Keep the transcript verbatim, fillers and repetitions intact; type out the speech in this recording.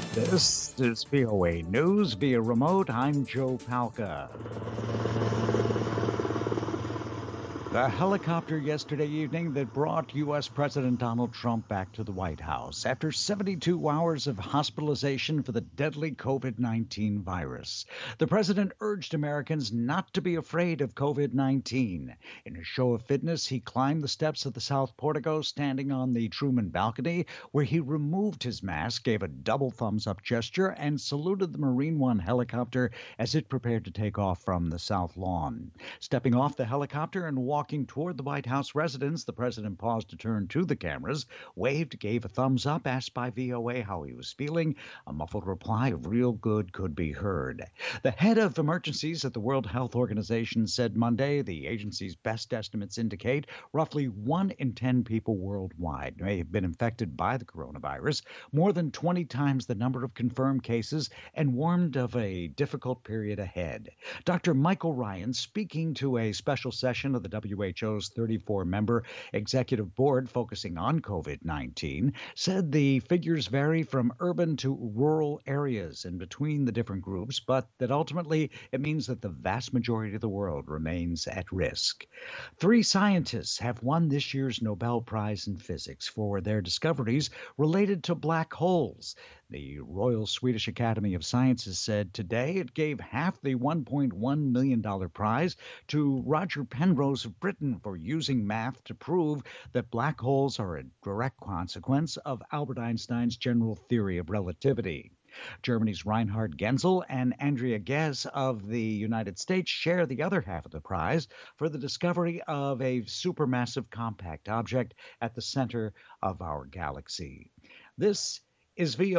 This is V O A News via remote. I'm Joe Palca. The helicopter yesterday evening that brought U S. President Donald Trump back to the White House after seventy-two hours of hospitalization for the deadly COVID nineteen virus. The president urged Americans not to be afraid of COVID nineteen. In a show of fitness, he climbed the steps of the South Portico, standing on the Truman balcony, where he removed his mask, gave a double thumbs up gesture, and saluted the Marine One helicopter as it prepared to take off from the South Lawn. Stepping off the helicopter and walking toward the White House residence, the president paused to turn to the cameras, waved, gave a thumbs up, asked by V O A how he was feeling. A muffled reply of real good could be heard. The head of emergencies at the World Health Organization said Monday the agency's best estimates indicate roughly one in ten people worldwide may have been infected by the coronavirus, more than twenty times the number of confirmed cases, and warned of a difficult period ahead. Doctor Michael Ryan, speaking to a special session of the W H O's thirty-four member executive board focusing on COVID nineteen, said the figures vary from urban to rural areas and between the different groups, but that ultimately it means that the vast majority of the world remains at risk. Three scientists have won this year's Nobel Prize in Physics for their discoveries related to black holes. The Royal Swedish Academy of Sciences said today it gave half the one point one million dollars prize to Roger Penrose of Britain for using math to prove that black holes are a direct consequence of Albert Einstein's general theory of relativity. Germany's Reinhard Genzel and Andrea Ghez of the United States share the other half of the prize for the discovery of a supermassive compact object at the center of our galaxy. This is V O A.